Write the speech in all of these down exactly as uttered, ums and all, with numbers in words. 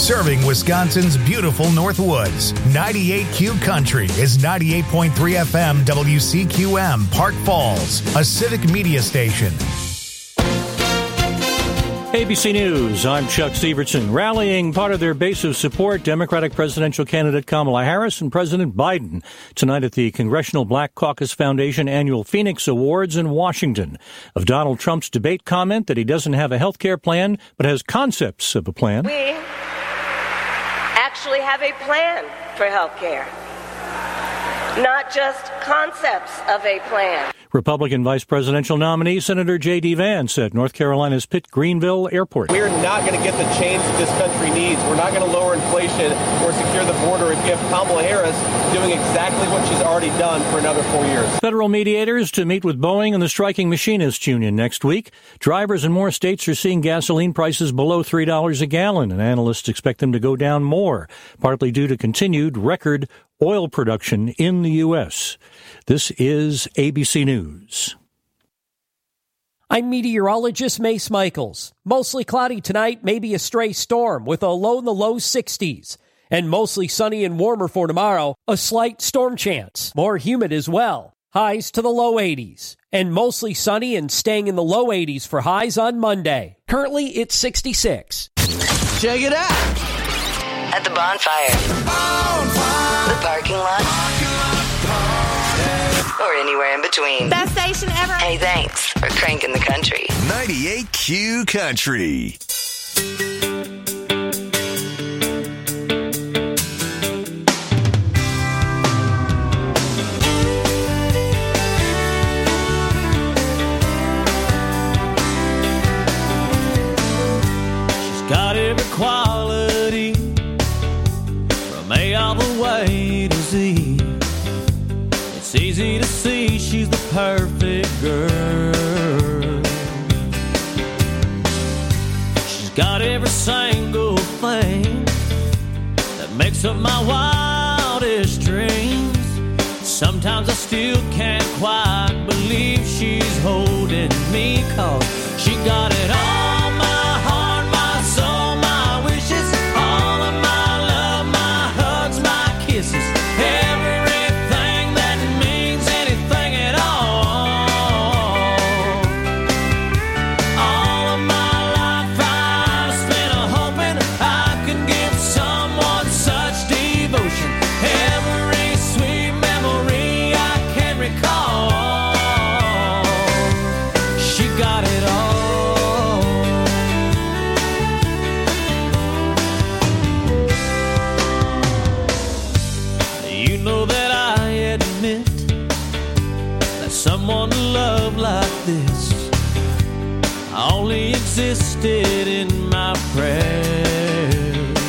Serving Wisconsin's beautiful North Woods. ninety-eight Q Country is ninety-eight point three F M W C Q M, Park Falls, a civic media station. A B C News, I'm Chuck Severson. Rallying part of their base of support, Democratic presidential candidate Kamala Harris and President Biden tonight at the Congressional Black Caucus Foundation annual Phoenix Awards in Washington. Of Donald Trump's debate comment that he doesn't have a health care plan, but has concepts of a plan. We actually have a plan for health care, not just concepts of a plan. Republican vice presidential nominee Senator J D. Vance at North Carolina's Pitt Greenville Airport. We're not going to get the change that this country needs. We're not going to lower inflation or secure the border if you have Kamala Harris doing exactly what she's already done for another four years. Federal mediators to meet with Boeing and the striking machinists union next week. Drivers in more states are seeing gasoline prices below three dollars a gallon, and analysts expect them to go down more, partly due to continued record oil production in the U S. This is A B C News. I'm meteorologist Mace Michaels. Mostly cloudy tonight, maybe a stray storm with a low in the low sixties. And mostly sunny and warmer for tomorrow, a slight storm chance. More humid as well. Highs to the low eighties. And mostly sunny and staying in the low eighties for highs on Monday. Currently, it's sixty-six. Check it out. At the bonfire. Bonfire. The parking lot. Parking lot or anywhere in between. Best station ever. Hey, thanks for cranking the country. ninety-eight Q Country. She's got every quality from A all the way to Z. It's easy to see she's the perfect girl. She's got every single thing that makes up my wildest dreams. Sometimes I still can't quite believe she's holding me, 'cause she got it all, my heart, my soul, my wishes, all of my love, my hugs, my kisses, everything that means anything at all. All of my life I've spent a hoping I could give someone such devotion. Every sweet memory I can recall. She got it all. You know that I admit that someone to love like this only existed in my prayers,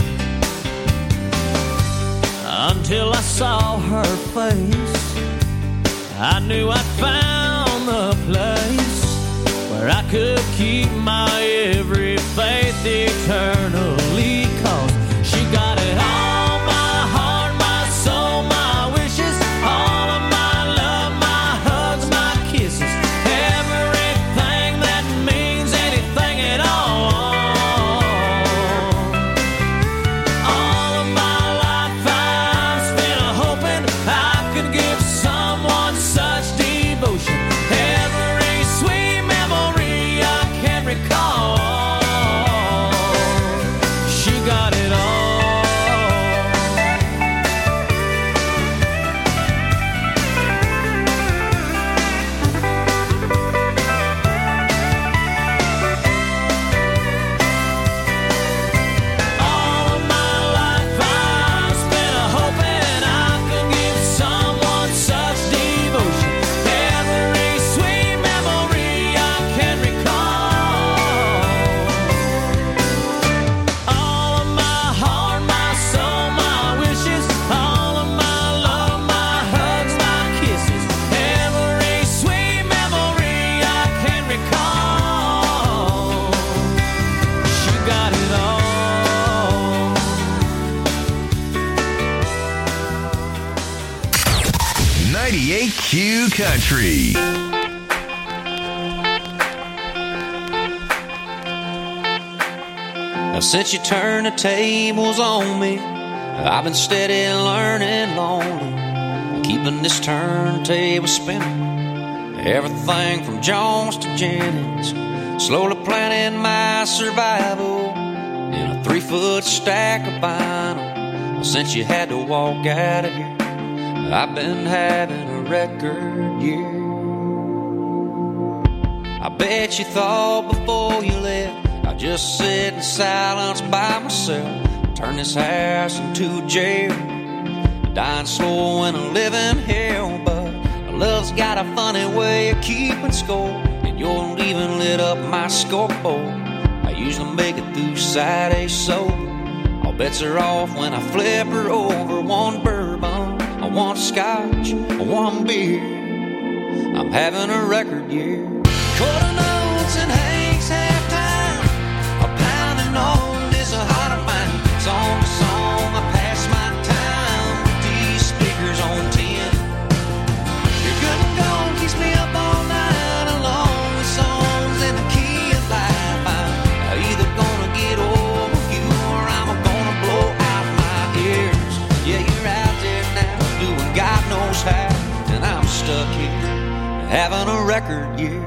until I saw her face. I knew I'd found the place where I could keep my every faith eternally, 'cause she got it all, my heart, my soul, my wishes, all of my love, my hugs, my kisses, everything that means anything at all. All of my life I've spent a hoping I could give someone such devotion. Every sweet memory I can recall. She got it all. All of my life I've spent a hoping I could give someone such devotion. Every sweet memory I can recall. All of my heart, my soul, my wishes, all of my love, my hugs, my kisses, every sweet memory I can recall. She got it all. ninety-eight Q Country. Now since you turned the tables on me, I've been steady learning lonely, keeping this turntable spinning. Everything from Jones to Jennings, slowly planning my survival in a three-foot stack of vinyl. Since you had to walk out of here, I've been having a record year. I bet you thought before you left I'd just sit in silence by myself, turn this house into a jail, dying slow in a living hell. But love's got a funny way of keeping score, and your leaving lit up my scoreboard. I usually make it through Saturday sober. All bets are off when I flip her over. One bourbon, one scotch, one beer. I'm having a record year. Quarter notes and Hank's halftime, a pounding on is a heart of mine. Song to song, I pass my time with these speakers on ten. Your good and gone keeps me up all night along with songs in the key of life. I'm either gonna get over you or I'm gonna blow out my ears. Yeah, you're out there now doing God knows how, and I'm stuck here having a record year.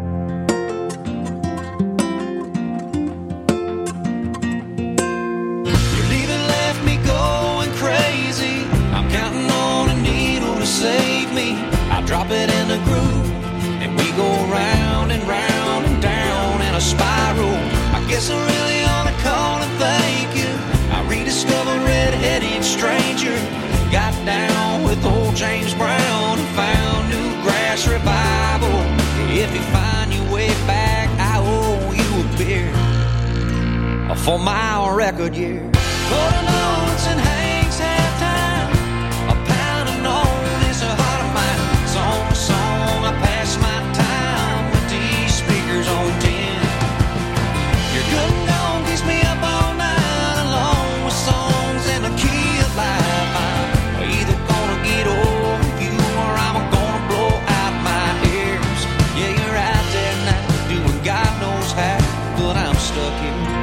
Save me, I drop it in the groove, and we go round and round and down in a spiral. I guess I really ought to call and thank you. I rediscovered Red-Headed Stranger, got down with old James Brown, and found new grass revival. If you find your way back, I owe you a beer for my record year. Quarter notes and Hank's halftime, a pound of notes. Song to song, I pass my time with these speakers on ten. Your good and gone keeps me up all night along with songs in the key of life. I'm either gonna get over you or I'm gonna blow out my ears. Yeah, you're out there now doing God knows how, but I'm stuck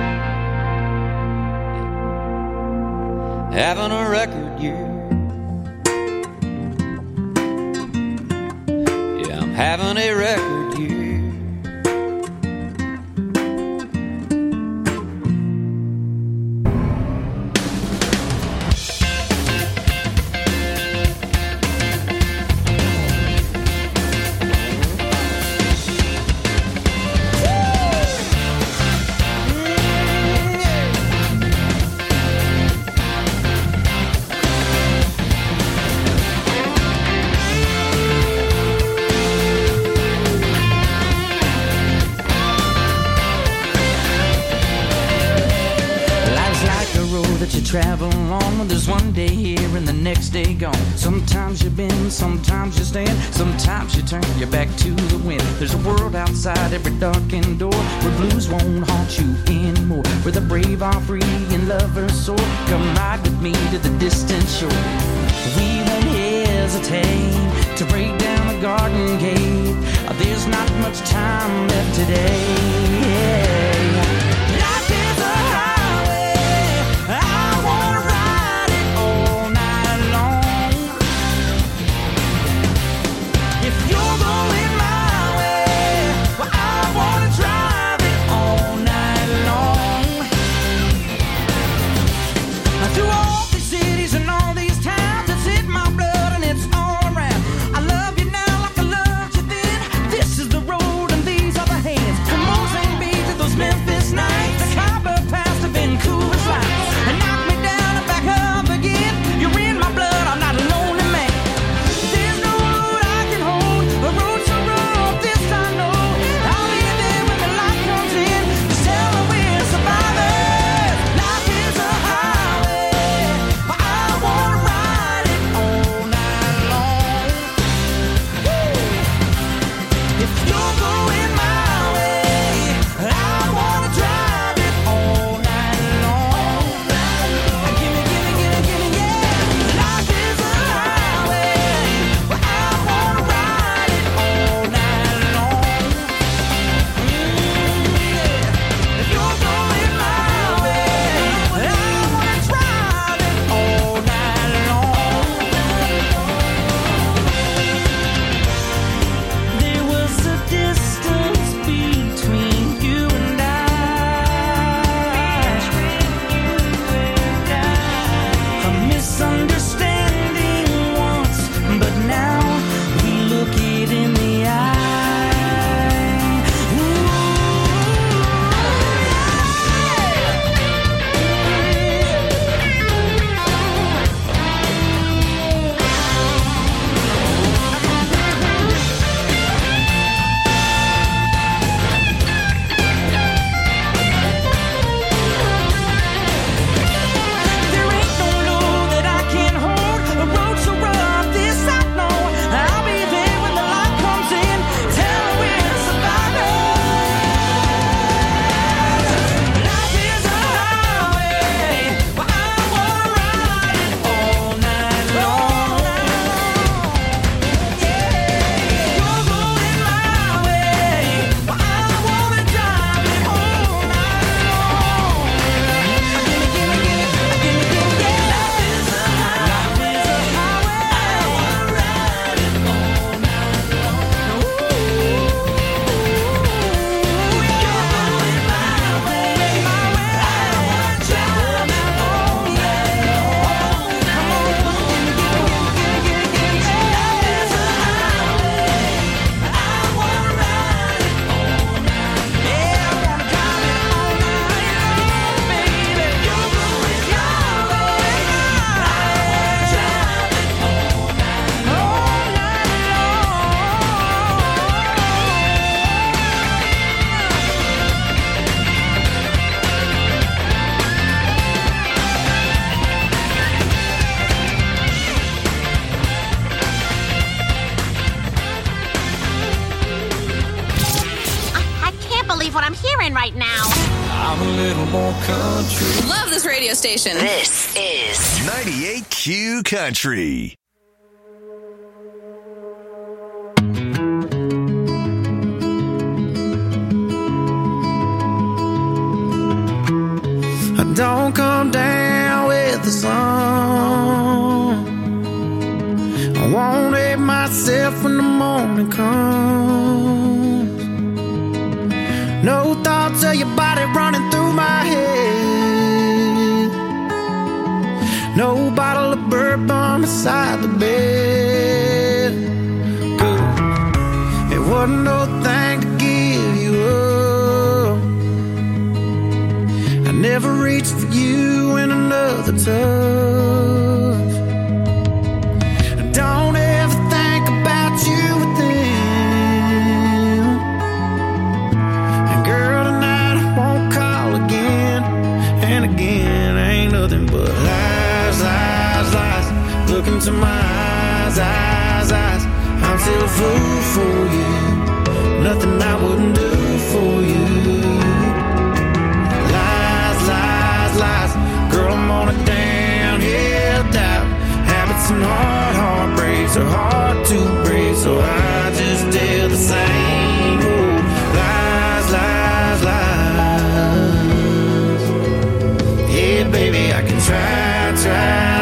here having a record year. Having a record year. Travel on, there's one day here and the next day gone. Sometimes you bend, sometimes you stand, sometimes you turn your back to the wind. There's a world outside every darkened door where blues won't haunt you anymore, where the brave are free and lovers soar. Come ride with me to the distant shore. We won't hesitate to break down the garden gate. There's not much time left today. Life is a those men News radio station. This is ninety-eight Q Country. Don't come down with the sun. I won't hate myself when the morning comes. No thoughts of your body running through my head. No bottle of bourbon beside the bed. Good. It wasn't no thing to give you up. I never reached for you in another touch. Don't ever think about you with them. And girl, tonight I won't call again and again. Ain't nothing but lies, lies, lies. Look into my eyes, eyes, eyes. I'm still a fool for you. Nothing I wouldn't do for you. Lies. Girl, I'm on a downhill dive. Habits and hard heartbreaks are hard to break, so I just do the same. Oh, lies, lies, lies. Yeah, baby, I can try, try,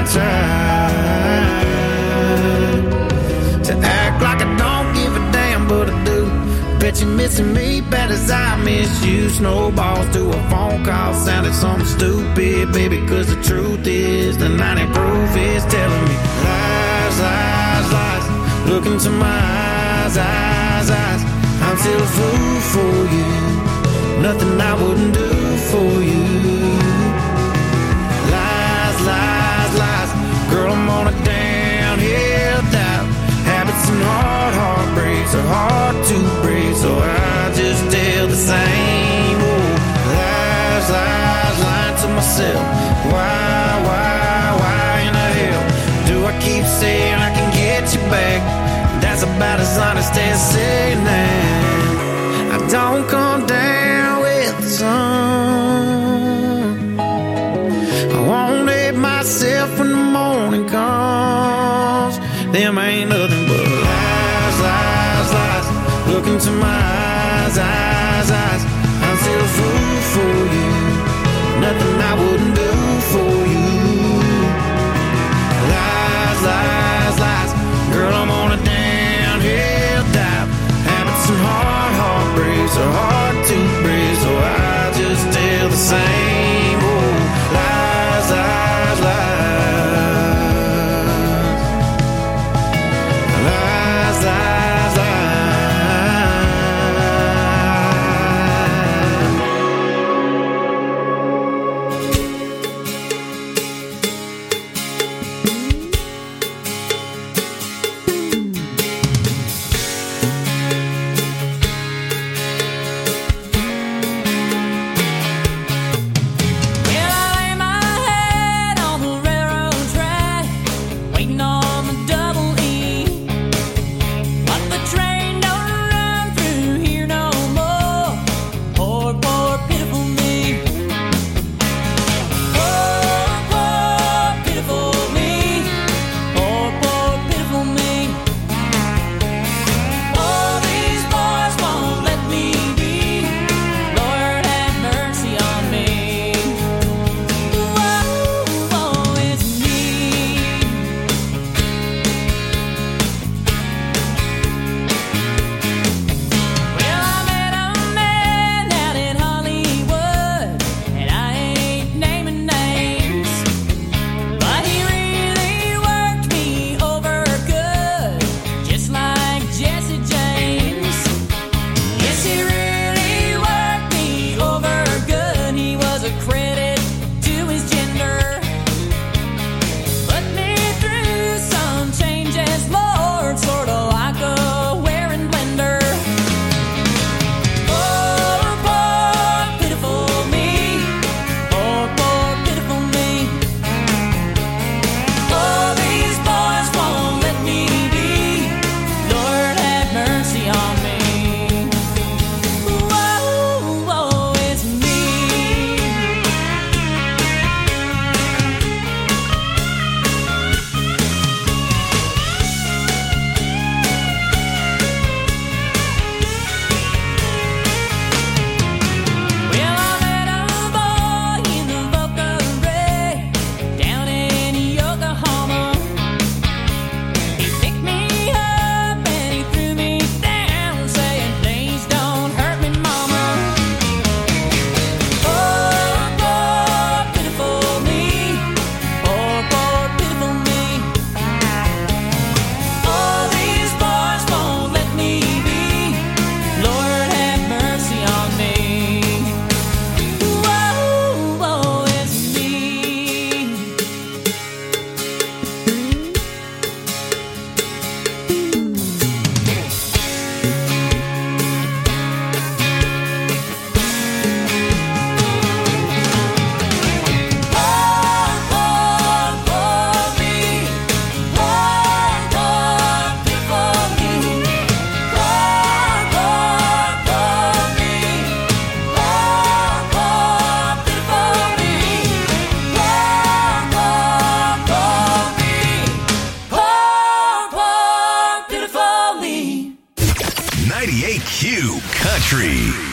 try to act like I don't give a damn, but I do. Bet you're missing me bad as I miss you. Snowballs to a phone call sounded something stupid, baby, cause the truth is the ninety proof is telling me lies, lies, lies. Look into my eyes, eyes, eyes. I'm still a fool for you. Nothing I wouldn't do for you. Lies, lies, lies. Girl, I'm on a downhill dive. Habits and hard heartbreaks are hard to break, so I just tell the same. Oh, lies, lies, lying to myself. Why, why, why in the hell do I keep saying I can get you back? That's about as honest as saying that I don't come down with the sun. I won't hate myself when the morning comes. Them ain't nothing but lies, lies, lies. Look into my eyes, eyes, eyes. I'm still a fool for you. Nothing I wouldn't do for you. Lies, lies, lies. Girl, I'm on a downhill dive. Habits and hard heartbreaks are hard to break, so I just tell the same. Oh, lies, lies, lies. Lies, lies, lies.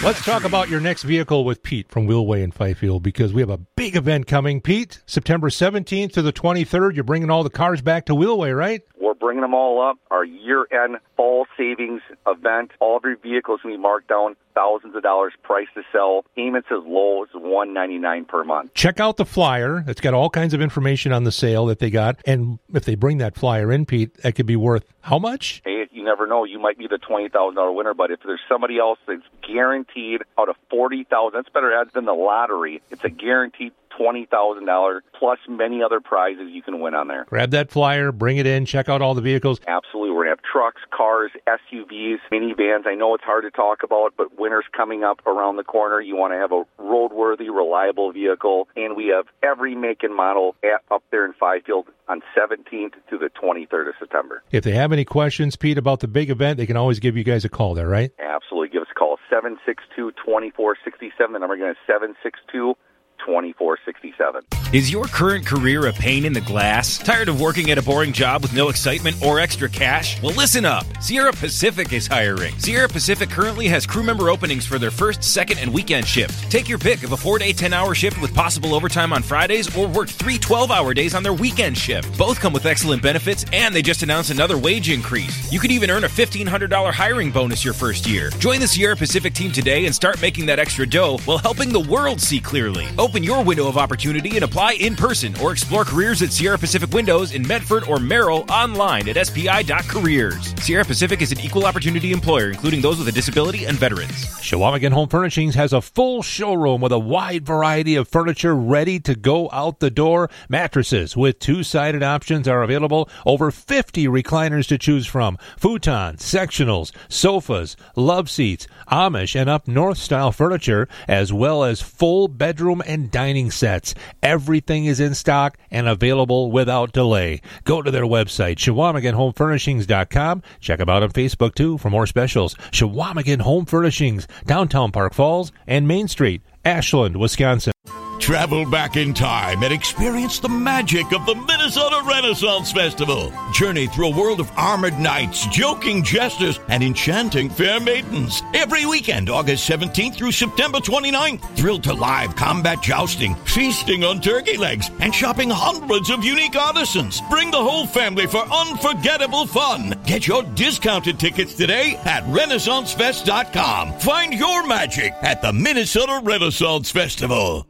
Let's talk about your next vehicle with Pete from Wheelway in Fifield, because we have a big event coming. Pete, September seventeenth to the twenty-third, you're bringing all the cars back to Wheelway, right? We're bringing them all up. Our year-end fall savings event. All of your vehicles can be marked down thousands of dollars price to sell. Payments as low as one hundred ninety-nine dollars per month. Check out the flyer. It's got all kinds of information on the sale that they got. And if they bring that flyer in, Pete, that could be worth how much? Hey, you never know. You might be the twenty thousand dollars winner, but if there's somebody else that's guaranteed out of forty thousand dollars, that's better odds than the lottery. It's a guaranteed twenty thousand dollars plus many other prizes you can win on there. Grab that flyer, bring it in, check out all the vehicles. Absolutely. We're going to have trucks, cars, S U Vs, minivans. I know it's hard to talk about, but winter's coming up around the corner. You want to have a roadworthy, reliable vehicle, and we have every make and model at, up there in Fifield on seventeenth to the twenty-third of September. If they have any questions, Pete, about the big event, they can always give you guys a call there, right? Absolutely. Give us a call, seven six two, two four six seven. The number again is seven six two, twenty-four sixty-seven. Is your current career a pain in the glass? Tired of working at a boring job with no excitement or extra cash? Well, listen up. Sierra Pacific is hiring. Sierra Pacific currently has crew member openings for their first, second, and weekend shift. Take your pick of a four-day, ten-hour shift with possible overtime on Fridays, or work three twelve-hour days on their weekend shift. Both come with excellent benefits, and they just announced another wage increase. You could even earn a fifteen hundred dollars hiring bonus your first year. Join the Sierra Pacific team today and start making that extra dough while helping the world see clearly. Open your window of opportunity and apply in person, or explore careers at Sierra Pacific Windows in Medford or Merrill online at S P I dot careers. Sierra Pacific is an equal opportunity employer, including those with a disability and veterans. Chequamegon Home Furnishings has a full showroom with a wide variety of furniture ready to go out the door. Mattresses with two-sided options are available. Over fifty recliners to choose from. Futons, sectionals, sofas, love seats, Amish and up north style furniture, as well as full bedroom and dining sets. Everything is in stock and available without delay. Go to their website, Chequamegon Home Furnishings dot com. Check them out on Facebook, too, for more specials. Chequamegon Home Furnishings, downtown Park Falls and Main Street, Ashland, Wisconsin. Travel back in time and experience the magic of the Minnesota Renaissance Festival. Journey through a world of armored knights, joking jesters, and enchanting fair maidens. Every weekend, August seventeenth through September twenty-ninth. Thrilled to live combat jousting, feasting on turkey legs, and shopping hundreds of unique artisans. Bring the whole family for unforgettable fun. Get your discounted tickets today at Renaissance Fest dot com. Find your magic at the Minnesota Renaissance Festival.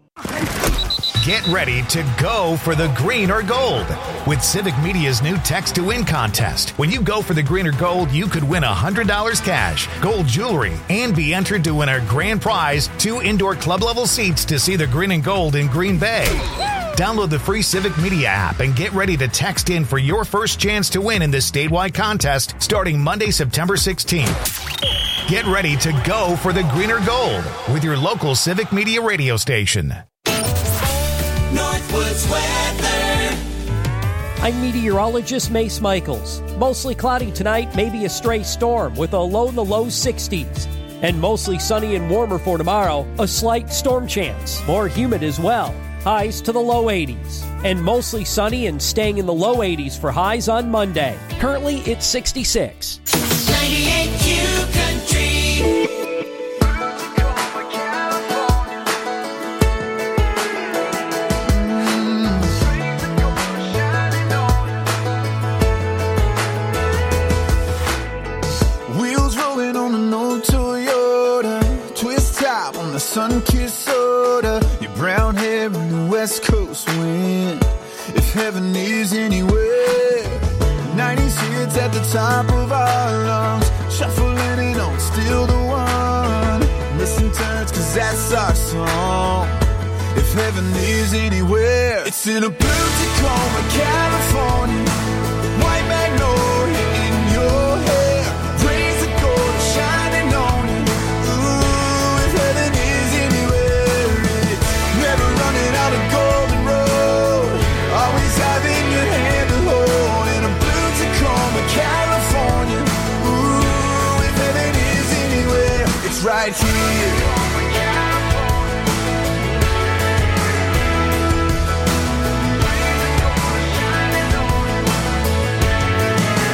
Get ready to go for the green or gold with Civic Media's new Text to Win contest. When you go for the green or gold, you could win one hundred dollars cash, gold jewelry, and be entered to win our grand prize, two indoor club-level seats to see the green and gold in Green Bay. Download the free Civic Media app and get ready to text in for your first chance to win in this statewide contest starting Monday, September sixteenth. Get ready to go for the green or gold with your local Civic Media radio station. Northwoods weather. I'm meteorologist Mace Michaels. Mostly cloudy tonight, maybe a stray storm with a low in the low sixties. And mostly sunny and warmer for tomorrow, a slight storm chance. More humid as well. Highs to the low eighties. And mostly sunny and staying in the low eighties for highs on Monday. Currently, it's sixty-six. ninety-eight Q Country. Wheels rolling on an old Toyota, twist top on the sun-kissed soda, your brown hair in the West Coast wind. If heaven is anywhere, nineties hits at the top of our lungs, shuffling it on, still the one. Listen turns, cause that's our song. If heaven is anywhere, it's in a blue Tacoma, California. White magnolia in your hair, rays of gold shining on you. Ooh, if heaven is anywhere, it's never running out of golden road, always having your hand to hold. In a blue Tacoma, California. Ooh, if heaven is anywhere, it's right here.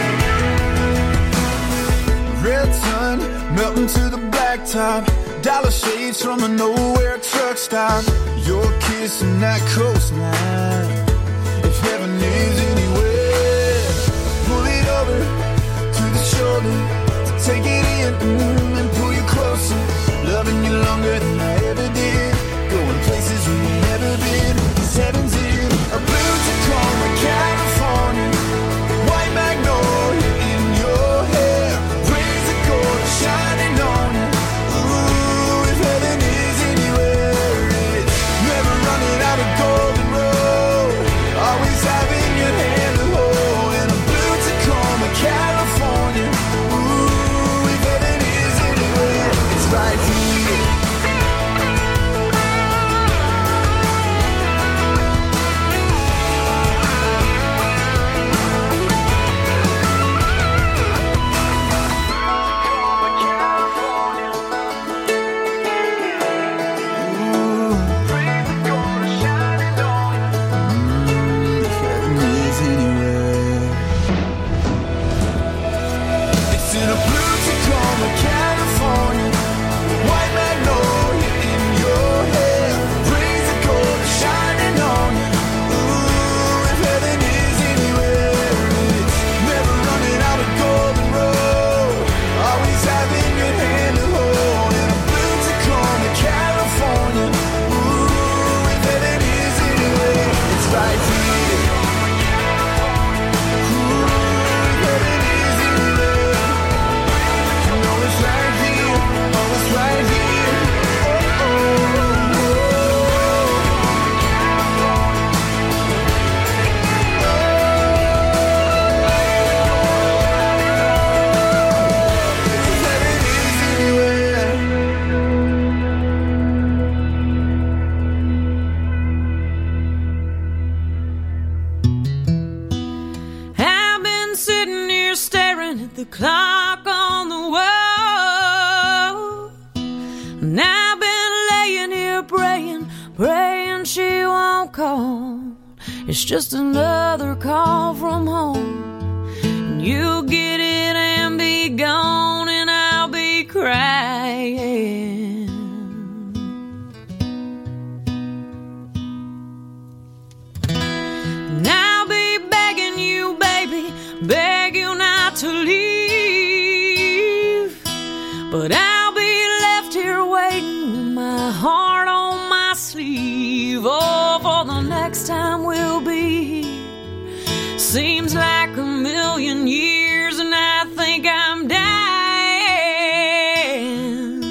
Red sun melting to the blacktop, dollar fades from a nowhere truck stop. You're kissing that coastline. If heaven is anywhere, pull it over to the shoulder to take it in mm, and pull you closer. Loving you longer than I ever did. Going places we ain't never been. 'Cause heaven's in a blue Tacoma, California. White magnolia in your hair. Rays of gold shining on you. Ooh, if heaven is anywhere, it's never running out of golden road. Always having your hand to hold. In a blue Tacoma, California. Ooh, if heaven is anywhere, it's right here. The clock on the wall, and I've been laying here praying, praying she won't call. It's just another call from home, and you'll get it and be gone, and I'll be crying. And I'll be begging you, baby, beg you not to leave. But I'll be left here waiting with my heart on my sleeve. Oh, for the next time we'll be here. Seems like a million years, and I think I'm dying.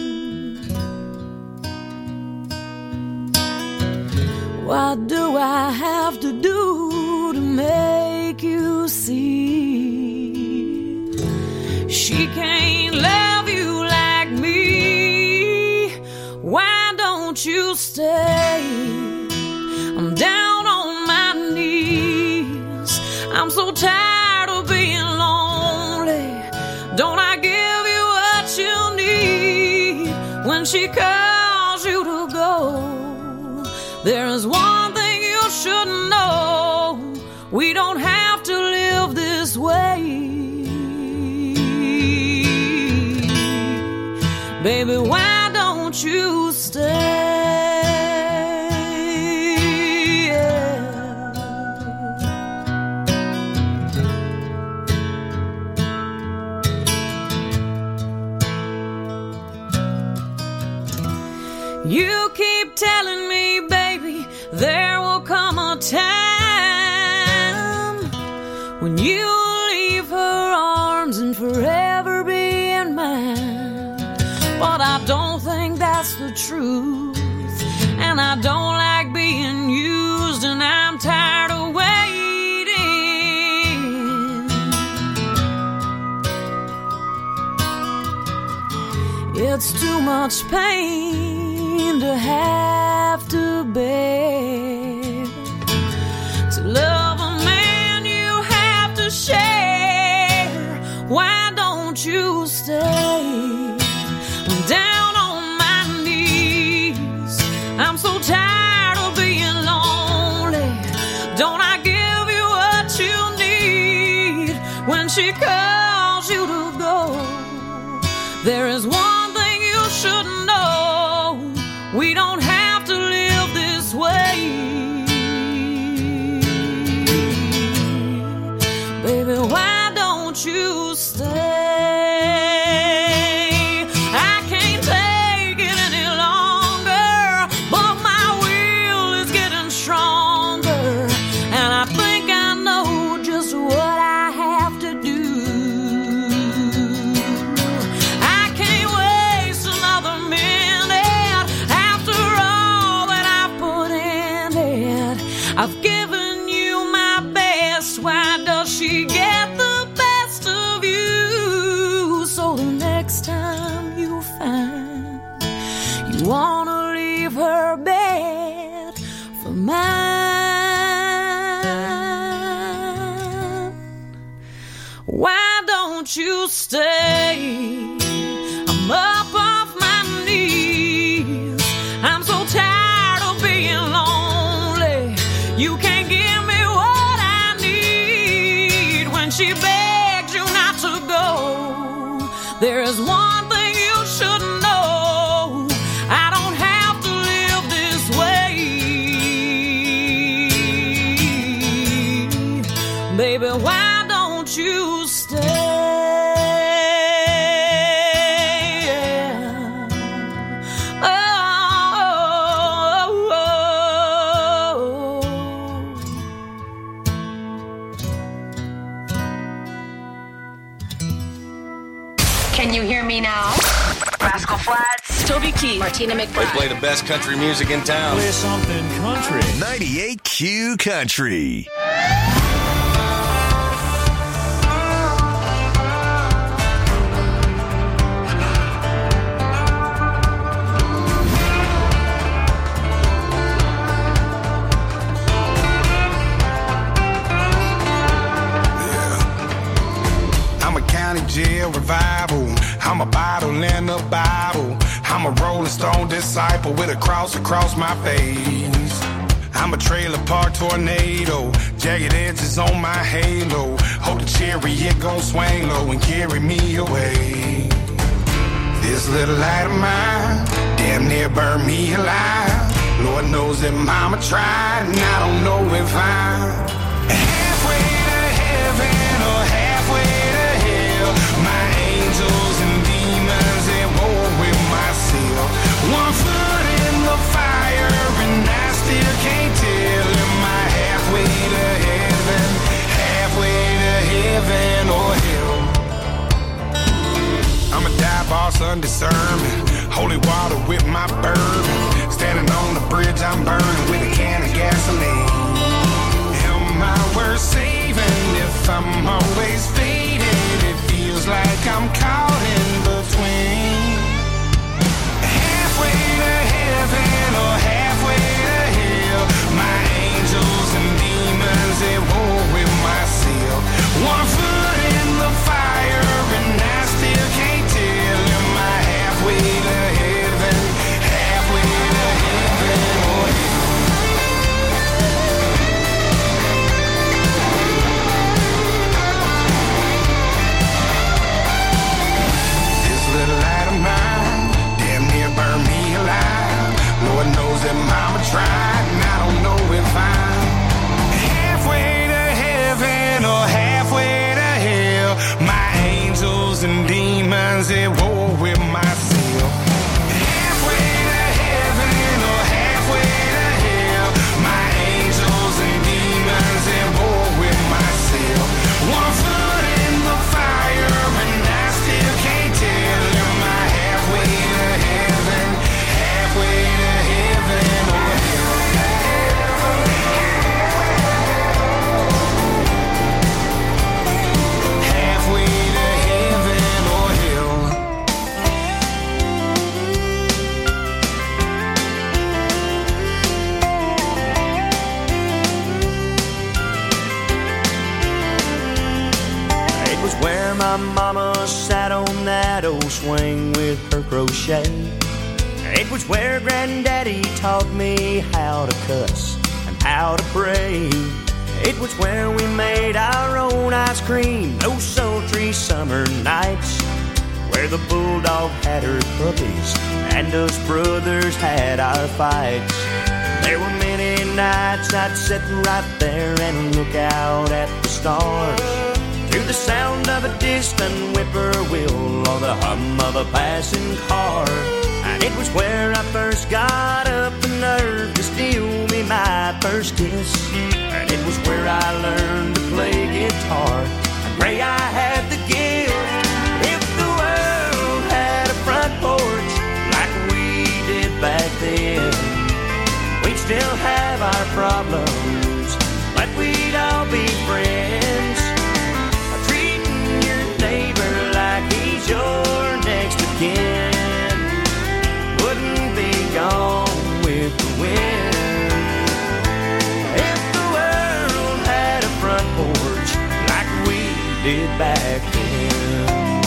What do I have to do to make you see? She can't love you like me. Why don't you stay? I'm down on my knees. I'm so tired of being lonely. Don't I give you what you need? When she calls you to go, there's one thing you should know. We don't have to live this way. Baby, why don't you stay? You keep telling me, baby, there will come a time when you'll leave her arms and forever be in mine. But I don't think that's the truth, and I don't like being used, and I'm tired of waiting. It's too much pain to have to bear. To love a man you have to share. Why don't you stay? I'm down on my knees. I'm so tired of being lonely. Don't I give you what you need? When she calls you to go, there is one thing you should know. I've given you my best. Why does she get the best of you? So the next time you find you wanna leave her bed for mine, why don't you stay? I'm up off my knees. I'm so tired of being lonely. You can't give me what I need. When she begs you not to go, there is one thing you should know. I don't have to live this way. Baby, why don't you stay? Can you hear me now? Rascal Flatts, Toby Keith, Martina They McBride. play the best country music in town. Play something country. ninety-eight Q Country. I'm a county jail revival. I'm a bottle in a Bible. I'm a Rolling Stone disciple with a cross across my face. I'm a trailer park tornado. Jagged edges on my halo. Hope the chariot gon' swing low and carry me away. This little light of mine damn near burned me alive. Lord knows that mama tried, and I don't know if I'm halfway to heaven or halfway to hell. My angels and demons at war with myself. One foot in the fire and I still can't tell. Am I halfway to heaven, halfway to heaven or hell? I'm a dive boss on discernment. Holy water with my bourbon. Standing on the bridge I'm burning with a can of gasoline. Am I worth saving if I'm always faded? It feels like I'm caught in between. Halfway to heaven or halfway to hell. My angels and demons at war with myself. One foot in the fire and I still can't tell. Am I halfway to heaven, halfway to heaven or hell? This little light of mine damn near burned me alive. Lord knows that mama tried, and I don't know if I'm halfway to heaven or halfway to hell. My angels and demons at war with myself. Halfway to heaven or halfway to hell. My angels and demons at war with myself. One foot in the fire and I still can't tell. Am I halfway to heaven, halfway to heaven or hell? Halfway to heaven or hell? It was where my mama sat on that old swing with her crochet. It was where granddaddy taught me how to cuss and how to pray. It was where we made our own ice cream those sultry summer nights, where the bulldog had her puppies and us brothers had our fights. There were many nights I'd sit right there and look out at the stars, to the sound of a distant whippoorwill or the hum of a passing car. And it was where I first got up the nerve to steal me my first kiss. And it was where I learned to play guitar. I pray I had the gift. If the world had a front porch like we did back then, we'd still have our problems, did back then.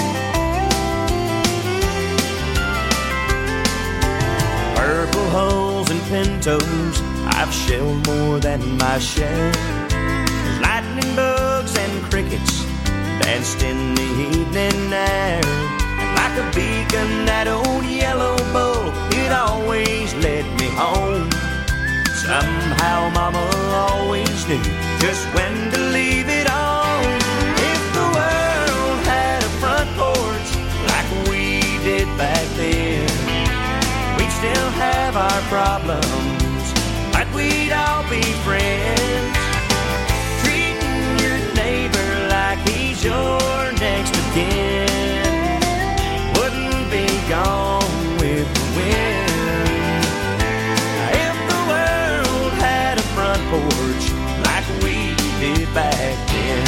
Purple holes and pintos, I've shelled more than my share. There's lightning bugs and crickets danced in the evening air. And like a beacon, that old yellow bull, it always led me home. Somehow mama always knew just when to leave it on. If the world had a front porch like we did back then, we'd still have our problems, but we'd all be friends. Treating your neighbor like he's your next of kin wouldn't be gone with the wind. If the world had a front porch like we did back then,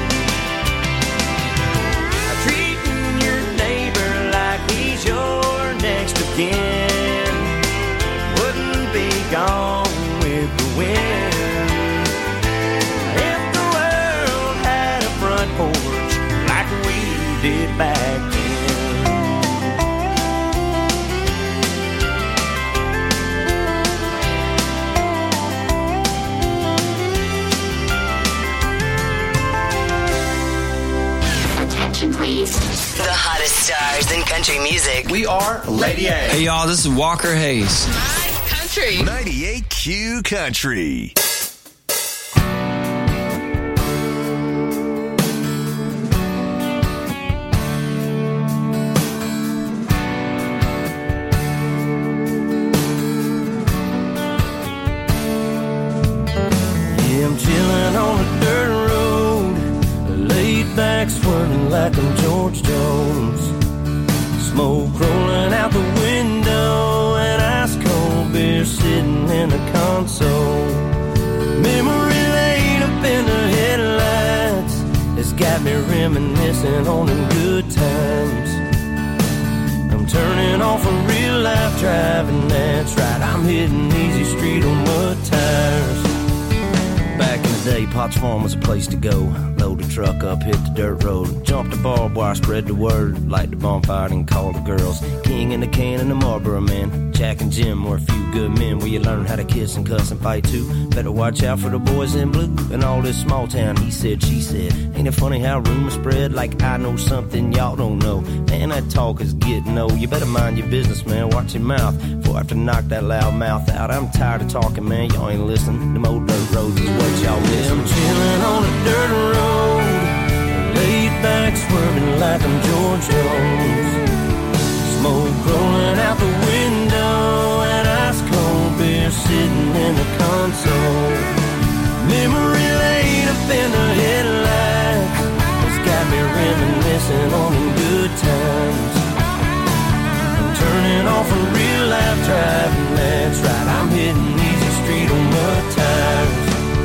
treating your neighbor like he's your next of kin wouldn't be gone with the wind. If the world had a front porch like we did back then. Attention please. The hottest stars in country music. We are Lady A. Hey y'all, this is Walker Hayes. Country ninety-eight Q Country. Yeah, I'm chilling on a dirt road, laid back swerving like I'm George Jones. Smoke rolling out the window and ice cold beer sitting in the console. Memory lane up in the headlights has got me reminiscing on them good times. I'm turning off a real life driving, that's right, I'm hitting easy street on mud tires. Back in the day, Potts Farm was a place to go. Load the truck up, hit the dirt road, jump the barbed wire, spread the word, light the bonfire and call the girls. King in the can and the Marlboro man, Jack and Jim were a few good men where you learn how to kiss and cuss and fight too. Better watch out for the boys in blue and all this small town he said, she said. Ain't it funny how rumors spread like I know something y'all don't know? Man, that talk is getting old. You better mind your business, man, watch your mouth before I have to knock that loud mouth out. I'm tired of talking, man, y'all ain't listening. Them old dirt roads is what y'all miss. I'm chilling on a dirt road, laid back swerving like I'm George Jones. Smoke rolling out the window and ice cold beer sitting in the console. Memory lane up in the headlights has got me reminiscing on them good times. I'm turning off a real life driving, that's right, I'm hitting easy street on mud tires.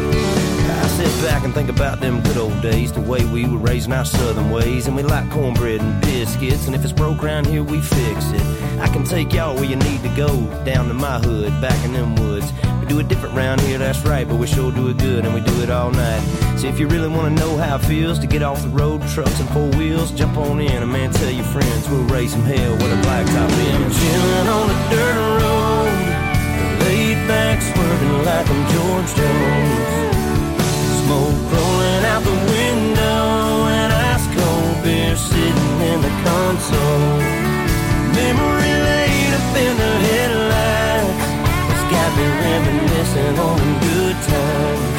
I sit back and think about them good old days, the way we were raising our southern ways, and we like cornbread and biscuits, and if it's broke around here, we fix it. I can take y'all where you need to go, down to my hood, back in them woods. We do it different round here, that's right, but we sure do it good, and we do it all night. So if you really want to know how it feels to get off the road, trucks and four wheels, jump on in, and man, tell your friends, we'll raise some hell with a blacktop in. I'm chilling on a dirt road, laid back swerving like I'm George Jones. Smoke rolling out the window and ice cold beer sitting in the console. Memory lane up in the headlights has got me reminiscing on them good times.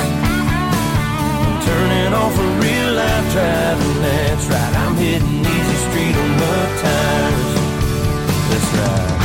I'm turning off a real life driving, that's right, I'm hitting easy street on mud tires. That's right.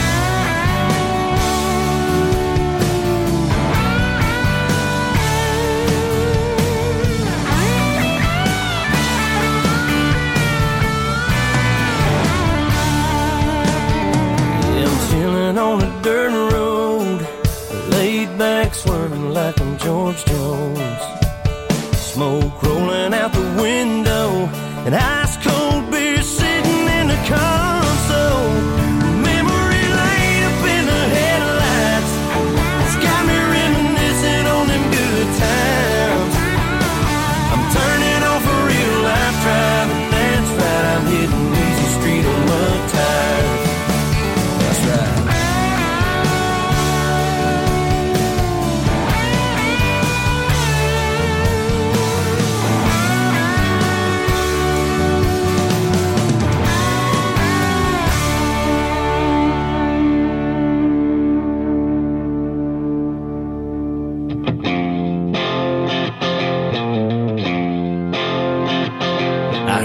On a dirt road, laid back swerving like I'm George Jones. Smoke rolling out the window and ice cold beer sitting in the console. Memory lane up in the headlights, it's got me reminiscing on them good times. I'm turning off a real life drive.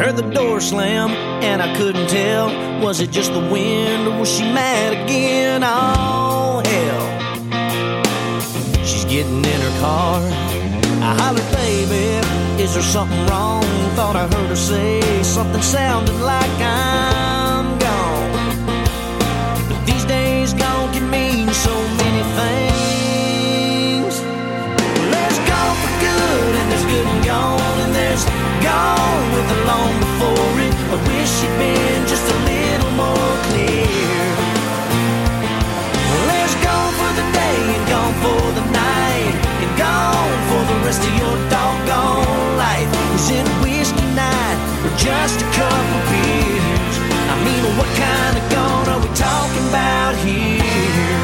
heard the door slam, and I couldn't tell, was it just the wind or was she mad again? Oh, hell. She's getting in her car. I hollered, baby, is there something wrong? Thought I heard her say something sounding like I'm gone. But these days gone can mean so many things. Well, there's gone for good, and there's good and gone, and there's gone with the long before it. I wish she'd been just a little more clear. Well, there's gone for the day and gone for the night, and gone for the rest of your doggone life. Is it whiskey night or just a couple beers? I mean, what kind of gone are we talking about here?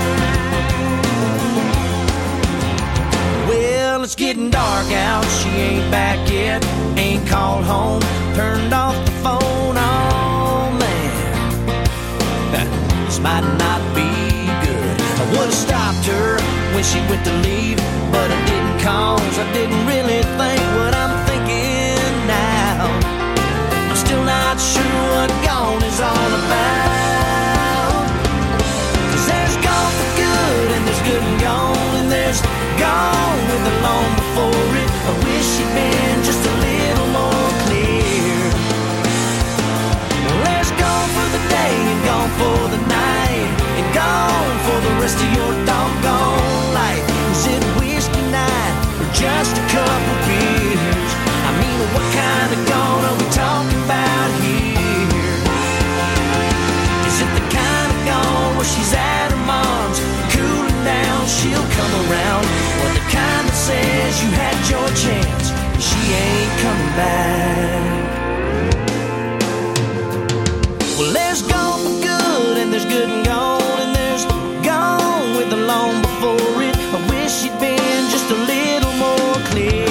Well, it's getting dark out, she ain't back yet, ain't called home, turned off the phone. Oh man, this might not be good. I would've stopped her when she went to leave, but I didn't, cause I didn't really think what I'm thinking now. I'm still not sure what gone is all about. Cause there's gone for good, and there's good and gone, and there's gone with the long before it. I wish she'd been just a little more clear. Well, there's gone for the day and gone for the night, and gone for the rest of your doggone life. Is it whiskey night or just a couple beers? I mean, what kind of gone are we talking about here? Is it the kind of gone where she's at her mom's, cooling down, she'll come around? Or the kind that says you had your chance, she ain't coming back? Well, there's gone for good, and there's good and gone, and there's gone with the long before it. I wish she'd been just a little more clear.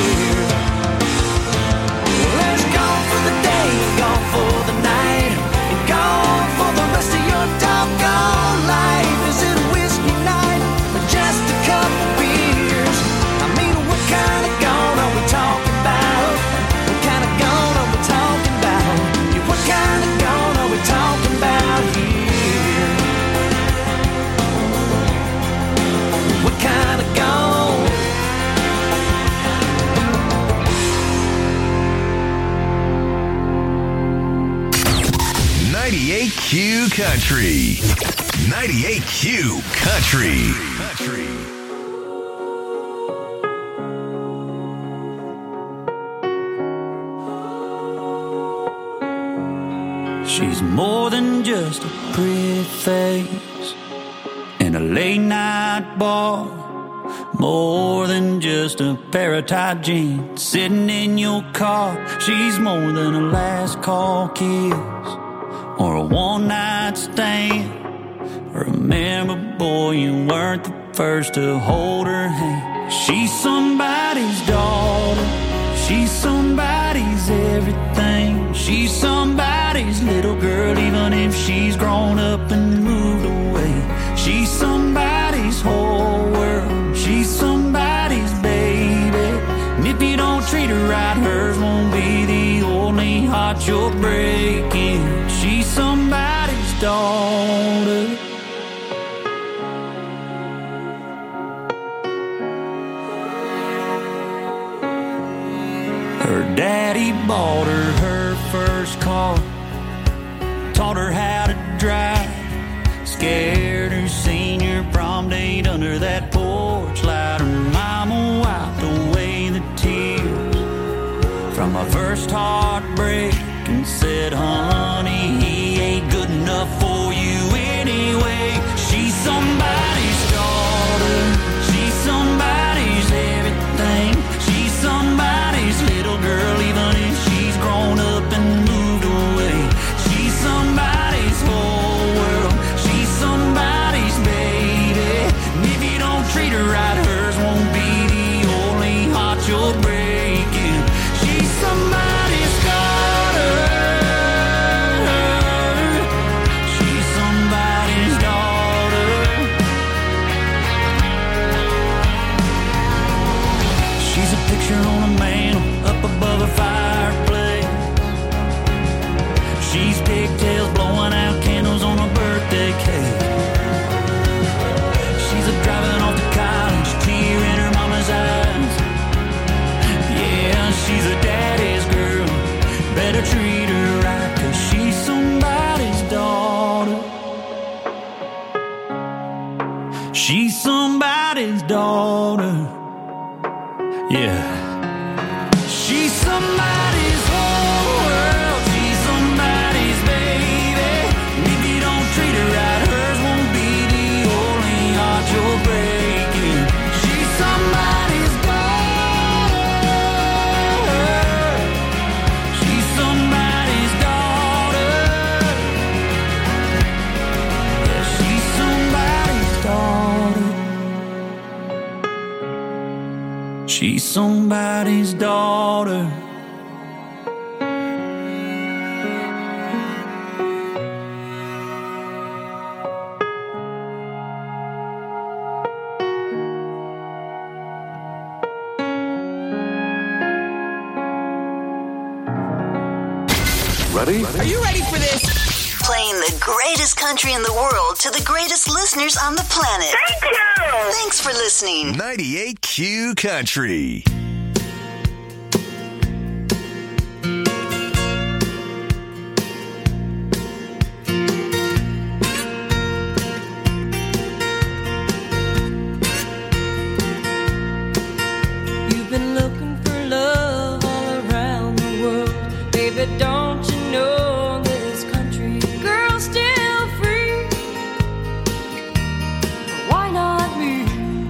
Well, there's gone for the day and gone for the night, and gone for the rest of your doggone life. Is it a whiskey night or just a couple beers? I mean, what kind of gone are we talking about? What kind of gone are we talking about? Yeah, what kind of gone are we talking about here? What kind of gone? ninety-eight Q Country. ninety-eight Q Country. Country. She's more than just a pretty face in a late night bar, more than just a pair of tight jeans sitting in your car. She's more than a last call kiss or a one night stand. Remember, boy, you weren't the first to hold her hand. She's somebody's daughter, she's somebody's everything. She's somebody's little girl, even if she's grown up and moved away. She's somebody's whole world, she's somebody's baby. And if you don't treat her right, hers won't be the only heart you're breaking. She's somebody's daughter. Her daddy bought her her first car, taught her how to drive, scared her senior prom date under that porch light. Her mama wiped away the tears from my first heartbreak and said, honey, he ain't good enough for you anyway. She's somebody's daughter, she's somebody's everything. She's somebody's little girl, even if she's grown up and moved away. She's somebody's whole world, she's somebody's baby. And if you don't treat her right, hers won't be the only heart you're breaking. She's somebody's daughter. She's somebody's whole world. She's somebody's baby. And if you don't treat her right, hers won't be the only heart you're breaking. She's somebody's daughter. She's somebody's daughter. Yeah, she's somebody's daughter. She's somebody's daughter. Ready? Are you ready for this? Playing the greatest country in the world to the greatest listeners on the planet. Thank you! Thanks for listening. ninety-eight Q Country. You've been looking for love all around the world. Baby, don't you know this country girl's still free? Why not me?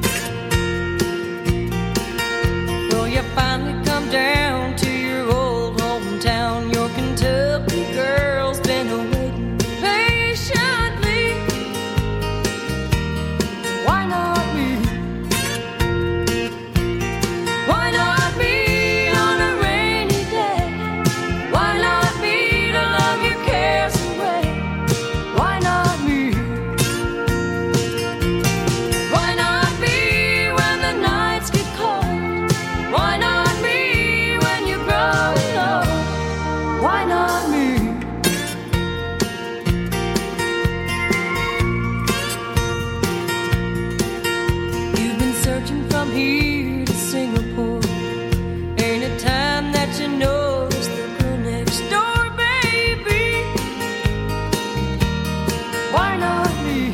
Will you finally come down to your old hometown? Your Kentucky girl's been waiting patiently. Why not me? Why not me on a rainy day? Why not me to love your cares away? Why not me? Why not me when the nights get cold? Why not me when you're growing old? Why not me? You've been searching from here to Singapore. Ain't it time that you notice the girl next door, baby? Why not me?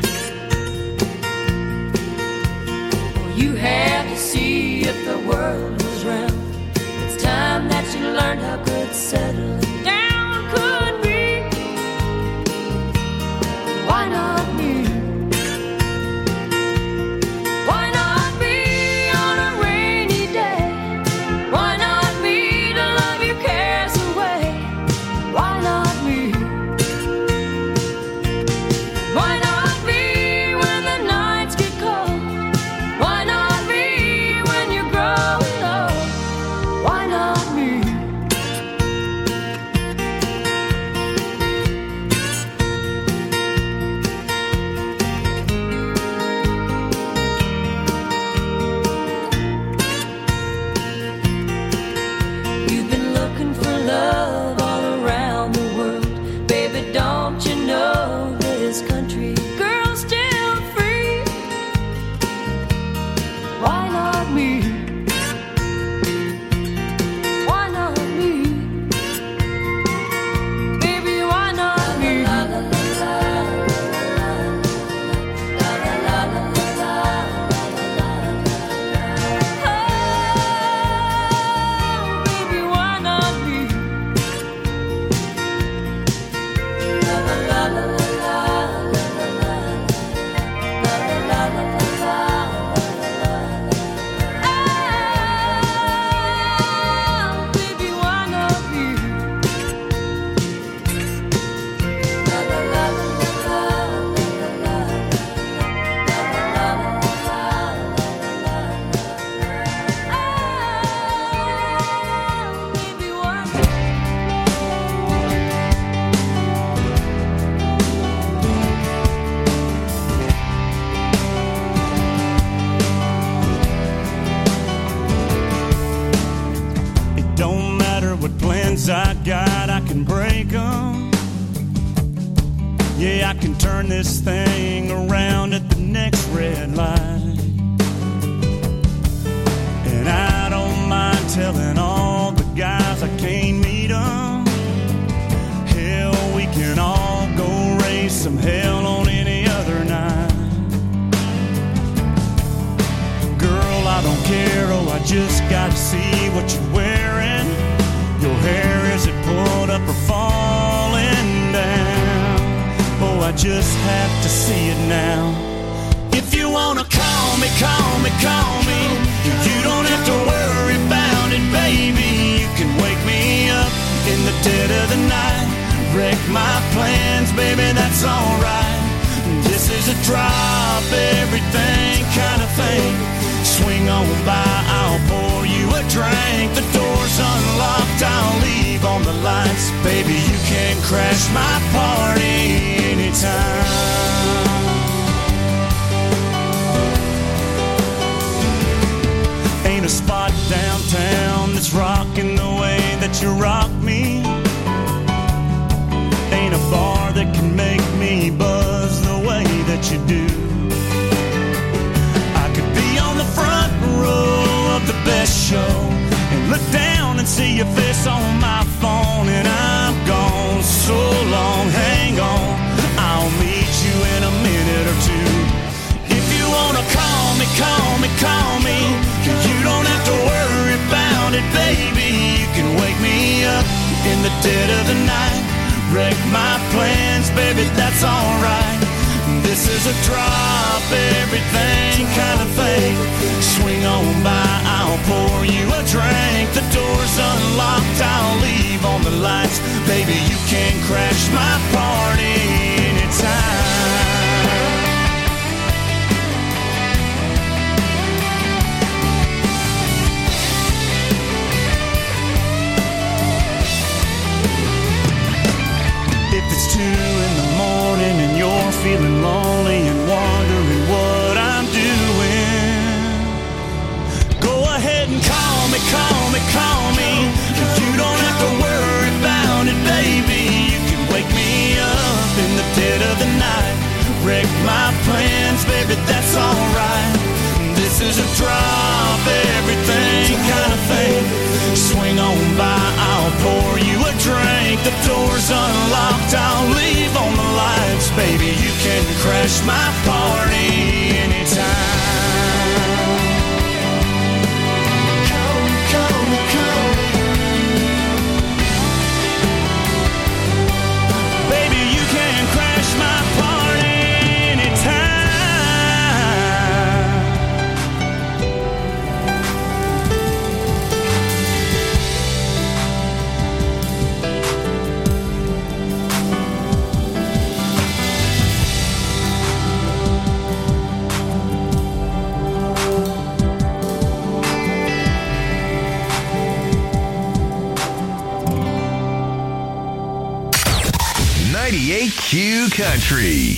Well, you have to see if the world was round. It's time that you learned how good settling down could be. Why not me? Why not me on a rainy day? Why not me to love your cares away? Why not me? Why not me when the nights get cold? Why not me when you're growing old? Why not me? You've been looking for love all around the world. Baby, don't you know this country girl's still free? Why not me? Why not me? Baby, why not me? Oh, baby, why not me? Oh, baby, why not me? Oh, baby, why not? It don't matter what plans I got, I can break them. Yeah, I can turn this thing around at the next red light. And I don't mind telling all the guys I can't meet them. Hell, we can all go raise some hell on any other night. Girl, I don't care, oh, I just gotta see what you're wearing. just have to see it now. If you wanna call me, call me, call me. You don't have to worry about it, baby. You can wake me up in the dead of the night. Wreck my plans, baby, that's alright. This is a drop everything kind of thing. Swing on by, I'll pour you a drink. The door's unlocked, I'll leave on the lights. Baby, you can crash my party anytime. Ain't a spot downtown that's rocking the way that you rock me. Ain't a bar that can make me buzz the way that you do. I could be on the front row of the best show and look down and see your face on my phone, and I'm gone so long, hang on, I'll meet you in a minute or two. If you wanna call me, call me, call me. You don't have to worry about it, baby. You can wake me up in the dead of the night. Wreck my plans, baby, that's alright. This is a drop everything kind of thing. Swing on by, I'll pour you a drink. The door's unlocked, I'll leave on the lights. Baby, you can crash my party anytime. If it's two in the morning and you're feeling lonely and wondering what I'm doing, go ahead and call me, call me, call me. You don't have to worry about it, baby. You can wake me up in the dead of the night. Wreck my plans, baby, that's alright. This is a drop everything kind of thing. Swing on by, I'll pour you a drink. The door's unlocked, I'll leave on the lights. Baby, you can crash my party anytime. Come, come, come. Baby, you can crash my party anytime. ninety-eight Q Country.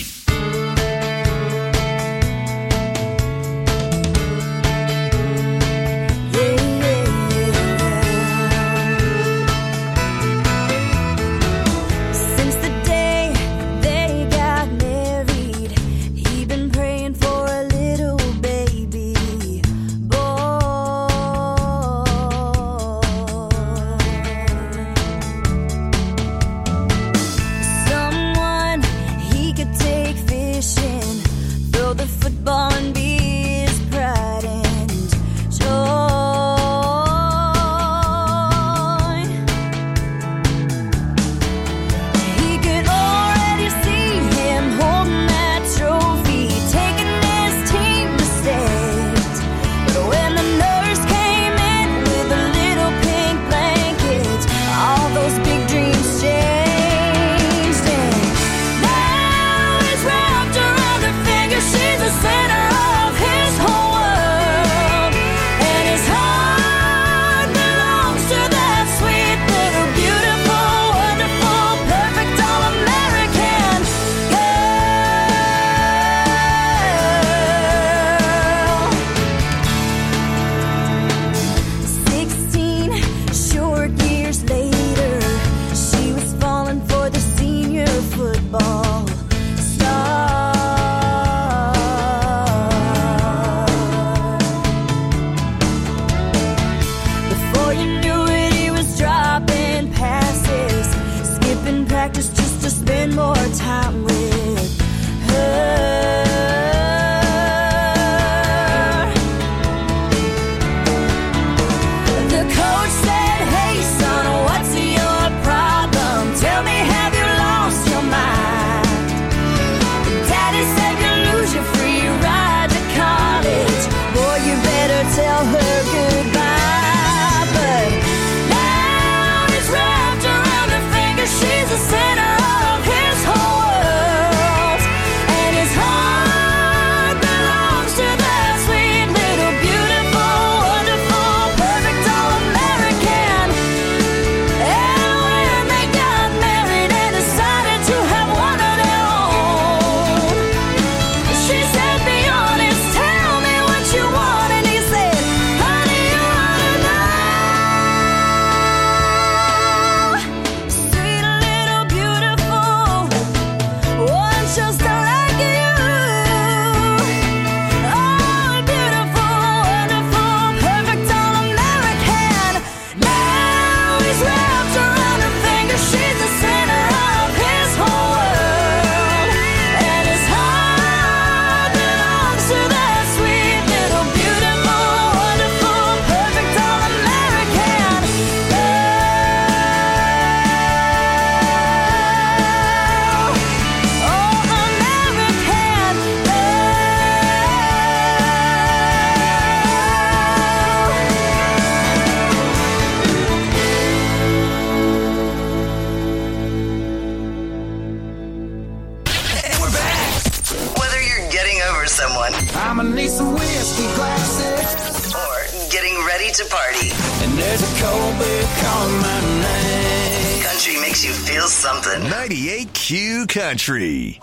There's a cold beer calling my name. Country makes you feel something. ninety-eight Q Country.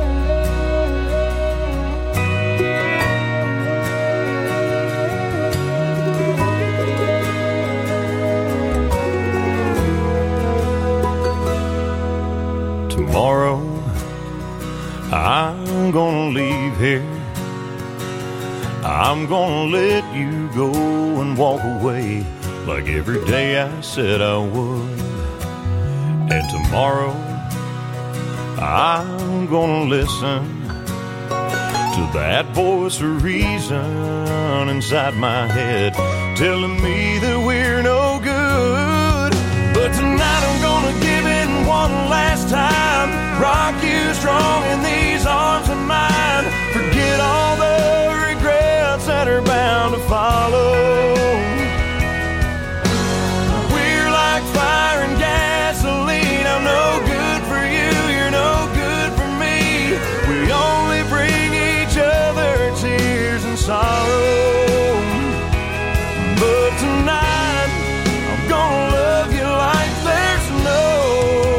Tomorrow, I'm gonna leave here. I'm gonna let you go and walk away like every day I said I would. And tomorrow, I'm gonna listen to that voice of reason inside my head telling me that